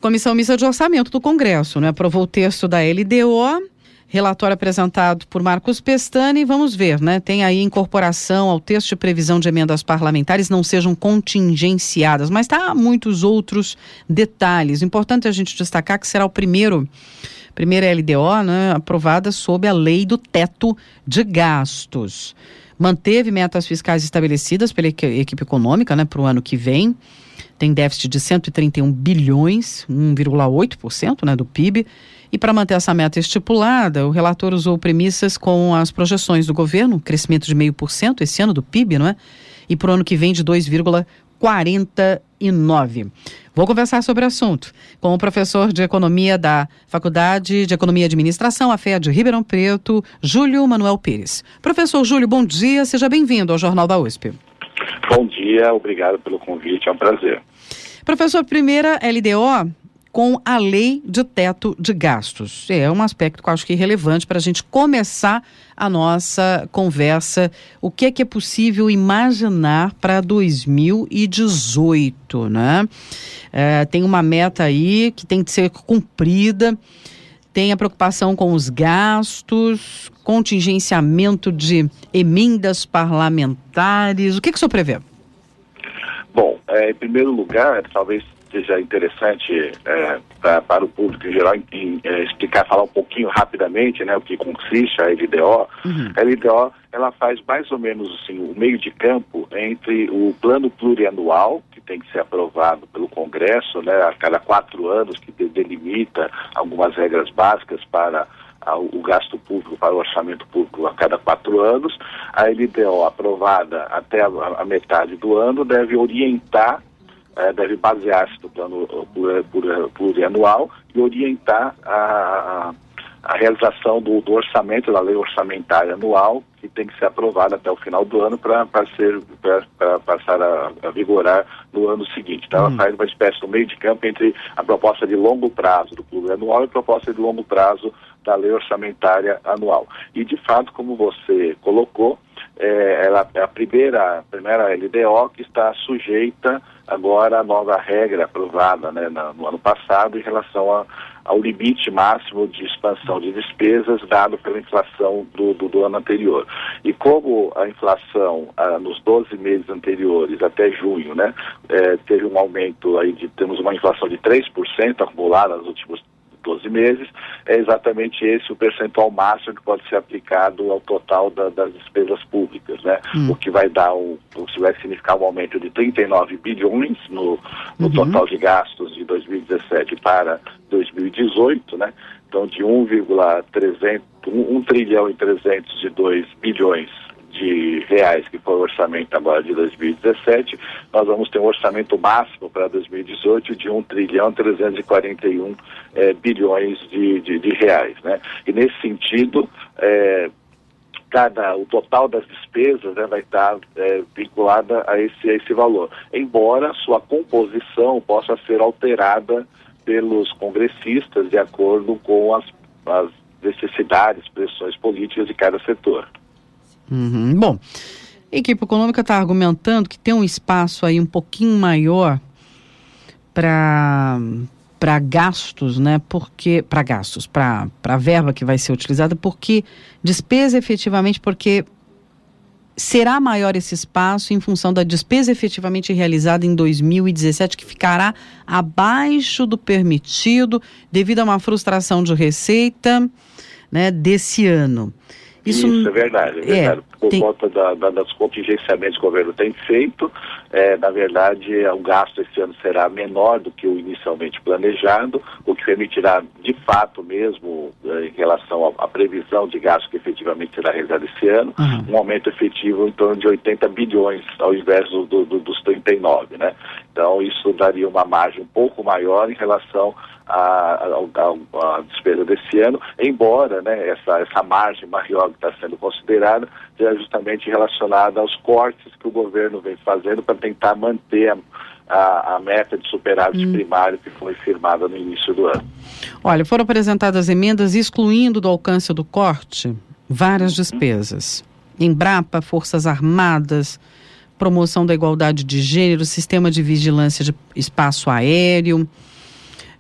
Comissão Mista de Orçamento do Congresso, né? Aprovou o texto da LDO, relatório apresentado por Marcos Pestana, e vamos ver, né? Tem aí incorporação ao texto de previsão de emendas parlamentares não sejam contingenciadas, mas tá muitos outros detalhes. Importante a gente destacar que será primeira LDO, né, aprovada sob a lei do teto de gastos. Manteve metas fiscais estabelecidas pela equipe econômica, né, para o ano que vem. Tem déficit de 131 bilhões, 1,8%, né, do PIB. E para manter essa meta estipulada, o relator usou premissas com as projeções do governo, crescimento de 0,5% esse ano do PIB, não é? E para o ano que vem de 2,49%. Vou conversar sobre o assunto com o professor de Economia da Faculdade de Economia e Administração, a FEA de Ribeirão Preto, Júlio Manuel Pires. Professor Júlio, bom dia, seja bem-vindo ao Jornal da USP. Bom dia, obrigado pelo convite, é um prazer. Professor, primeira LDO com a lei de teto de gastos. É um aspecto que eu acho que é relevante para a gente começar a nossa conversa. O que é possível imaginar para 2018, né? Tem uma meta aí que tem que ser cumprida, tem a preocupação com os gastos, contingenciamento de emendas parlamentares. O que o senhor prevê? Bom, em primeiro lugar, talvez seja interessante para o público em geral explicar, falar um pouquinho rapidamente, né, o que consiste a LDO. A LDO, ela faz mais ou menos assim, o meio de campo entre o plano plurianual, que tem que ser aprovado pelo Congresso, né, a cada 4 anos, que delimita algumas regras básicas para o gasto público, para o orçamento público a cada 4 anos. A LDO aprovada até a metade do ano deve orientar, deve basear-se no plano plurianual e orientar a realização do orçamento, da lei orçamentária anual, que tem que ser aprovada até o final do ano para passar a vigorar no ano seguinte. Então, ela faz uma espécie de meio de campo entre a proposta de longo prazo do plurianual e a proposta de longo prazo da lei orçamentária anual. E, de fato, como você colocou, ela é a primeira LDO que está sujeita agora à nova regra aprovada, né, no ano passado em relação ao limite máximo de expansão de despesas dado pela inflação do ano anterior. E como a inflação nos 12 meses anteriores até junho, né, teve um aumento aí temos uma inflação de 3% acumulada nos últimos 12 meses, é exatamente esse o percentual máximo que pode ser aplicado ao total das despesas públicas, né? O que vai significar um aumento de 39 bilhões no total de gastos de 2017 para 2018, né? Então, de 1 trilhão e 302 bilhões de reais, que foi o orçamento agora de 2017, nós vamos ter um orçamento máximo para 2018 de 1 trilhão e 341 bilhões de reais, né? E nesse sentido, o total das despesas, né, vai estar vinculada a esse valor, embora sua composição possa ser alterada pelos congressistas de acordo com as necessidades, pressões políticas de cada setor. Bom, a equipe econômica está argumentando que tem um espaço aí um pouquinho maior para gastos, né? Para a verba que vai ser utilizada, porque despesa efetivamente, porque será maior esse espaço em função da despesa efetivamente realizada em 2017, que ficará abaixo do permitido devido a uma frustração de receita, né, desse ano. Isso é verdade, Por conta dos contingenciamentos que o governo tem feito, na verdade, o gasto esse ano será menor do que o inicialmente planejado, o que permitirá, de fato mesmo, em relação à previsão de gasto que efetivamente será realizado esse ano, um aumento efetivo em torno de 80 bilhões, ao invés dos 39, né? Então, isso daria uma margem um pouco maior em relação a despesa desse ano, embora, né, essa margem maior que está sendo considerada seja justamente relacionada aos cortes que o governo vem fazendo para tentar manter a meta de superávit primário que foi firmada no início do ano. Olha, foram apresentadas emendas excluindo do alcance do corte várias despesas. Embrapa, Forças Armadas, promoção da igualdade de gênero, sistema de vigilância de espaço aéreo,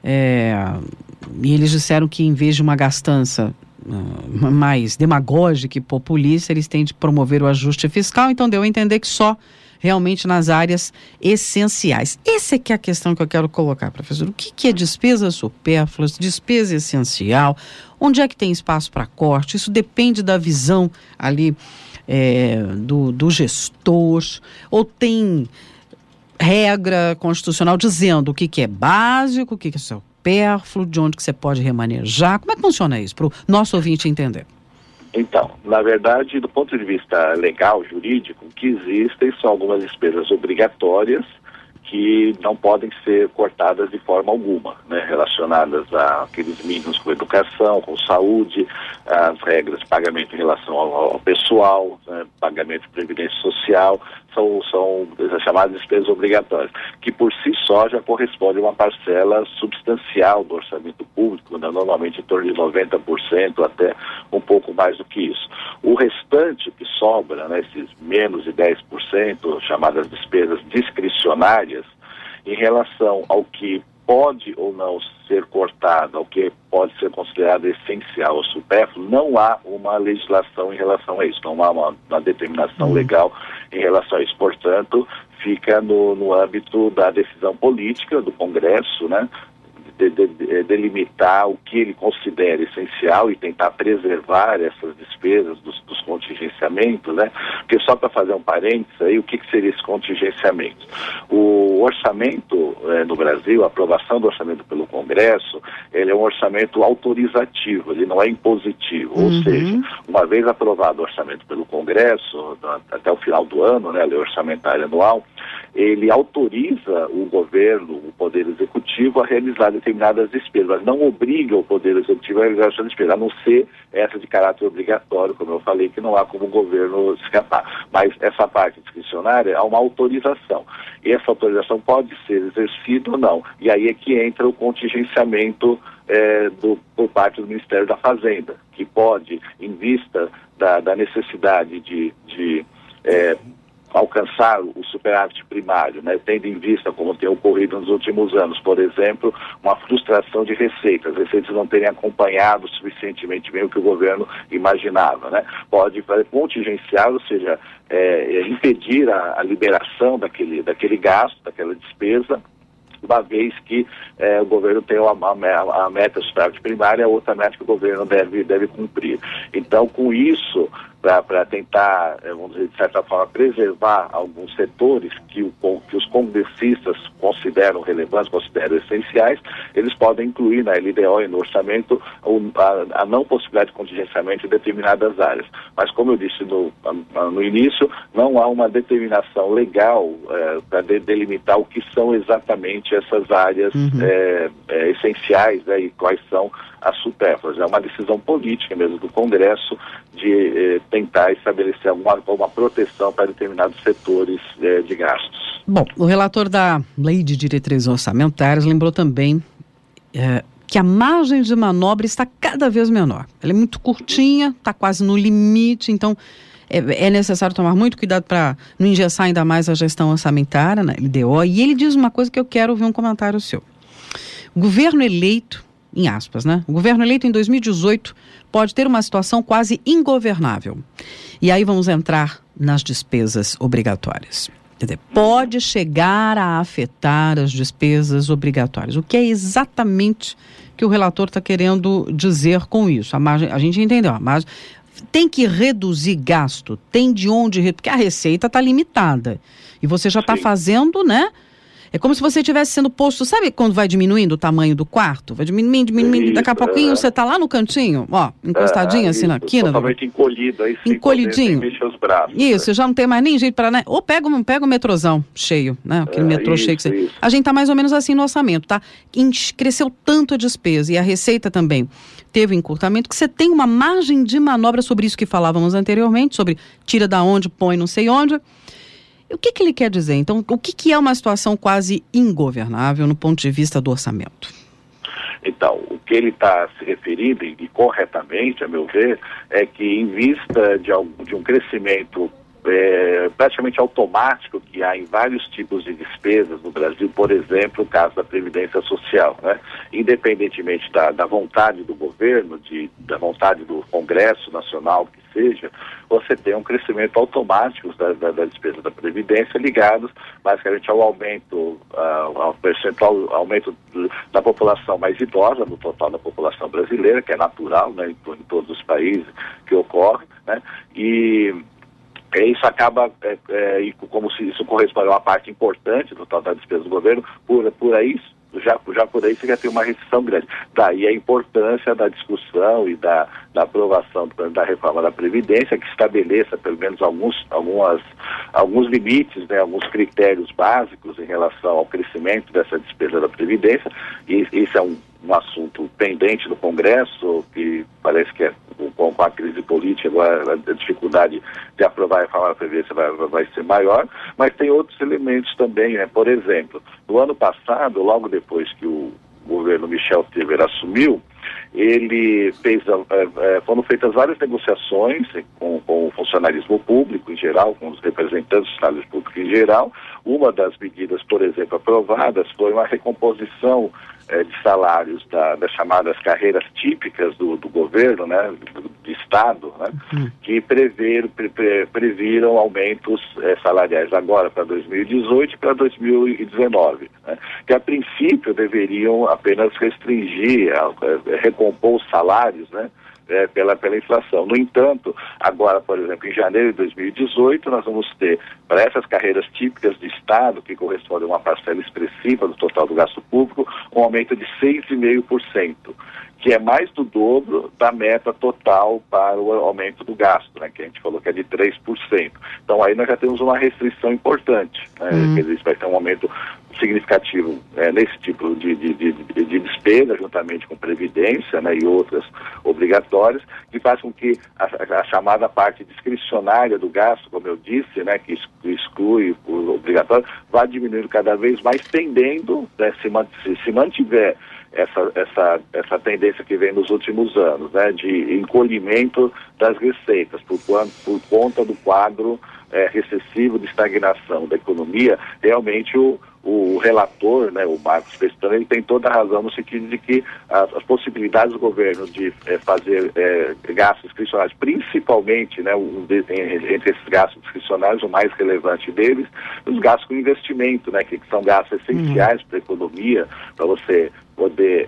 E eles disseram que em vez de uma gastança mais demagógica e populista, eles têm de promover o ajuste fiscal, então deu a entender que só realmente nas áreas essenciais. Essa é que é a questão que eu quero colocar, professor. O que é despesa supérflua, despesa essencial? Onde é que tem espaço para corte? Isso depende da visão ali do gestor, ou tem regra constitucional dizendo o que é básico, o que é supérfluo, de onde que você pode remanejar? Como é que funciona isso, para o nosso ouvinte entender? Então, na verdade, do ponto de vista legal, jurídico, o que existem são algumas despesas obrigatórias que não podem ser cortadas de forma alguma, né, relacionadas àqueles mínimos com educação, com saúde, as regras de pagamento em relação ao pessoal, né, pagamento de previdência social, são as chamadas despesas obrigatórias, que por si só já corresponde a uma parcela substancial do orçamento público, né, normalmente em torno de 90%, até um pouco mais do que isso. O restante que sobra, né, esses menos de 10%, chamadas despesas discricionárias, em relação ao que pode ou não ser cortado, ao que pode ser considerado essencial ou supérfluo, não há uma legislação em relação a isso, não há uma determinação legal em relação a isso. Portanto, fica no âmbito da decisão política do Congresso, né, delimitar o que ele considera essencial e tentar preservar essas despesas dos contingenciamentos, né? Porque só para fazer um parênteses aí, o que seria esse contingenciamento? O orçamento no Brasil, a aprovação do orçamento pelo Congresso, ele é um orçamento autorizativo, ele não é impositivo, ou seja, uma vez aprovado o orçamento pelo Congresso, até o final do ano, né, a lei orçamentária anual, ele autoriza o governo, o Poder Executivo, a realizar determinadas despesas, mas não obriga o Poder Executivo a realizar essas despesas, a não ser essa de caráter obrigatório, como eu falei, que não há como o governo escapar. Mas essa parte discricionária há uma autorização, e essa autorização pode ser exercida ou não, e aí é que entra o contingenciamento por parte do Ministério da Fazenda, que pode, em vista da necessidade de alcançar o superávit primário, né, tendo em vista, como tem ocorrido nos últimos anos, por exemplo, uma frustração de receitas, as receitas não terem acompanhado suficientemente bem o que o governo imaginava, né, pode fazer contingenciar, ou seja, impedir a liberação daquele gasto, daquela despesa, uma vez que o governo tem a meta superávit primária, a outra meta que o governo deve cumprir. Então, com isso, para tentar, vamos dizer, de certa forma, preservar alguns setores que os congressistas consideram relevantes, consideram essenciais, eles podem incluir na LDO e no orçamento a não possibilidade de contingenciamento em determinadas áreas. Mas, como eu disse no início, não há uma determinação legal para delimitar o que são exatamente essas áreas essenciais, né, e quais são as supérfluas. É uma decisão política mesmo do Congresso de tentar estabelecer uma proteção para determinados setores de gastos. Bom, o relator da Lei de Diretrizes Orçamentárias lembrou também que a margem de manobra está cada vez menor. Ela é muito curtinha, está quase no limite, então é necessário tomar muito cuidado para não engessar ainda mais a gestão orçamentária na LDO. E ele diz uma coisa que eu quero ouvir um comentário seu. O governo eleito, em aspas, né? O governo eleito em 2018 pode ter uma situação quase ingovernável. E aí vamos entrar nas despesas obrigatórias. Quer dizer, pode chegar a afetar as despesas obrigatórias. O que é exatamente que o relator está querendo dizer com isso? A gente entendeu, a margem tem que reduzir gasto, tem de onde reduzir, porque a receita está limitada. E você já está fazendo, né? É como se você estivesse sendo posto, sabe quando vai diminuindo o tamanho do quarto? Vai diminuindo, isso, daqui a pouquinho você está lá no cantinho, ó, encostadinho assim na quina. Totalmente encolhido, aí sim, encolhidinho. Mexe os braços. Isso, já não tem mais nem jeito para, né? Ou pega o metrôzão cheio, né? Aquele metrô cheio que você... A gente está mais ou menos assim no orçamento, tá? Cresceu tanto a despesa e a receita também teve encurtamento, que você tem uma margem de manobra sobre isso que falávamos anteriormente, sobre tira da onde, põe não sei onde. O que ele quer dizer? Então, o que é uma situação quase ingovernável no ponto de vista do orçamento? Então, o que ele está se referindo, e corretamente, a meu ver, é que em vista de um crescimento praticamente automático que há em vários tipos de despesas no Brasil, por exemplo, o caso da Previdência Social, né? Independentemente da vontade do governo, da vontade do Congresso Nacional, que seja, você tem um crescimento automático da despesa da Previdência ligados basicamente ao aumento, ao percentual, aumento da população mais idosa, no total da população brasileira, que é natural, né, em todos os países que ocorre, né? E isso acaba, como se isso corresponde a uma parte importante do total da despesa do governo, por aí, já por aí você já tem uma restrição grande. Daí a importância da discussão e da aprovação da reforma da Previdência, que estabeleça pelo menos alguns limites, né, alguns critérios básicos em relação ao crescimento dessa despesa da Previdência. E isso é um assunto pendente no Congresso, que parece que com a crise política agora a dificuldade de aprovar a reforma da Previdência vai ser maior, mas tem outros elementos também, né? Por exemplo, no ano passado, logo depois que o governo Michel Temer assumiu, foram feitas várias negociações com o funcionalismo público em geral, com os representantes do funcionalismo público em geral. Uma das medidas, por exemplo, aprovadas foi uma recomposição de salários das chamadas carreiras típicas do governo, né, do Estado, né, que previram aumentos salariais agora para 2018 e para 2019, né, que a princípio deveriam apenas restringir, recompor os salários, né, pela inflação. No entanto, agora, por exemplo, em janeiro de 2018, nós vamos ter, para essas carreiras típicas de Estado, que correspondem a uma parcela expressiva do total do gasto público, um aumento de 6,5%, que é mais do dobro da meta total para o aumento do gasto, né, que a gente falou que é de 3%. Então aí nós já temos uma restrição importante, né, quer dizer, vai ter um aumento significativo nesse tipo de despesa, juntamente com previdência, né, e outras obrigatórias, que faz com que a chamada parte discricionária do gasto, como eu disse, né, que exclui o obrigatório, vá diminuindo cada vez mais, tendendo, né, se mantiver essa tendência que vem nos últimos anos, né, de encolhimento das receitas por conta do quadro recessivo de estagnação da economia. Realmente o relator, né, o Marcos Pestana, ele tem toda a razão no sentido de que as possibilidades do governo de fazer gastos discricionários, principalmente, né, entre esses gastos discricionários, o mais relevante deles, os gastos com investimento, né, que são gastos essenciais para a economia, para você poder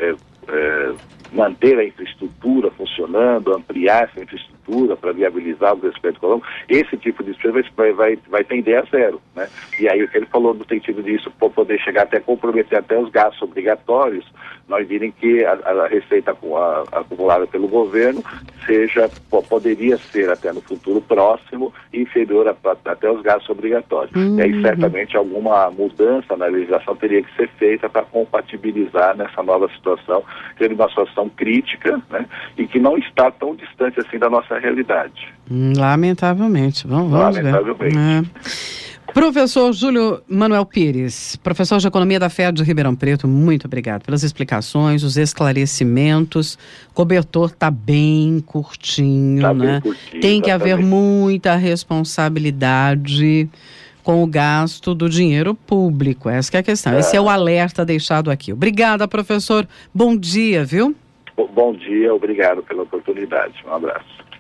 manter a infraestrutura funcionando, ampliar essa infraestrutura para viabilizar o crescimento econômico. Esse tipo de despesa vai tender a zero, né? E aí o que ele falou no sentido disso, poder chegar até comprometer até os gastos obrigatórios, nós direm que a receita acumulada pelo governo poderia ser até no futuro próximo inferior até os gastos obrigatórios. E aí certamente alguma mudança na legislação teria que ser feita para compatibilizar nessa nova situação, que é uma situação crítica, né, e que não está tão distante assim da nossa realidade. Lamentavelmente. Vamos ver. Professor Júlio Manuel Pires, professor de Economia da FED de Ribeirão Preto, muito obrigado pelas explicações, os esclarecimentos. O cobertor está bem curtinho, né? Tem que haver muita responsabilidade com o gasto do dinheiro público. Essa que é a questão. Esse é o alerta deixado aqui. Obrigada, professor. Bom dia, viu? Bom dia, obrigado pela oportunidade. Um abraço.